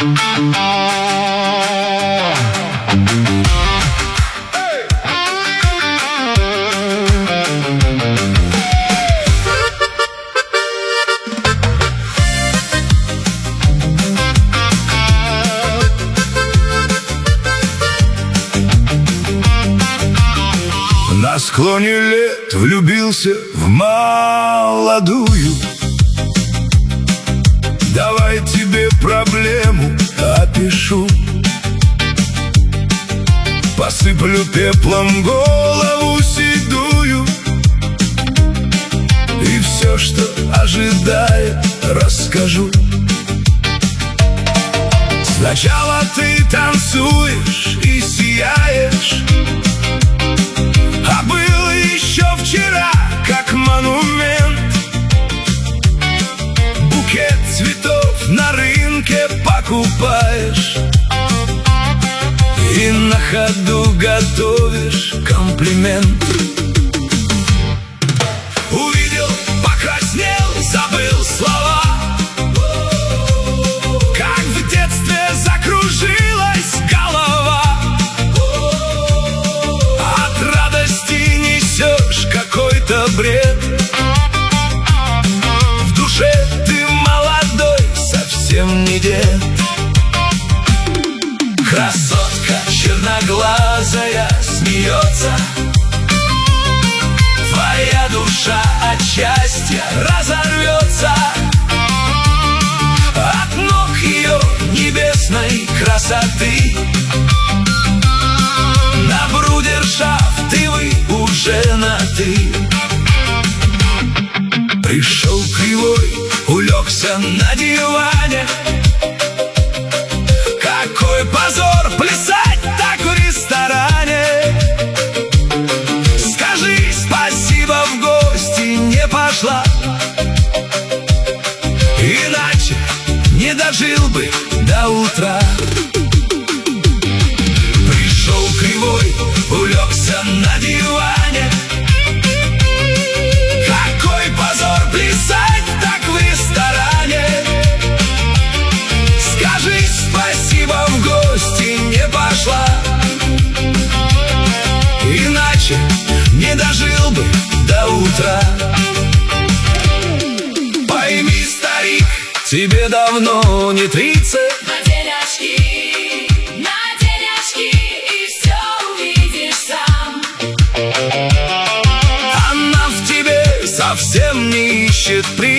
На склоне лет влюбился в молодую. Давай тебе проблему опишу. Посыплю пеплом голову седую, и все, что ожидает, расскажу. Сначала ты танцуешь и сияешь, а было еще вчера, как монумент. Букет цветов на рынке покупаешь и на ходу готовишь комплимент. Увидел, покраснел, забыл слова, как в детстве закружилась голова. От радости несешь какой-то бред, в душе ты молодой, совсем не дед. Красотка черноглазая смеется, твоя душа от счастья разорвется от ног ее небесной красоты. На брудершафт и вы уже на «ты». Пришел кривой, улегся на диване. Какой позор плясать так в ресторане. Скажи спасибо, в гости не пошла, иначе не дожил бы до утра. Пришел кривой, улегся на диване. Какой позор плясать так в ресторане. Скажи спасибо, в гости не пошла, иначе не дожил бы до утра. Пойми, старик, тебе давно не 30. Надень очки, и все увидишь сам. Она в тебе совсем не ищет причин.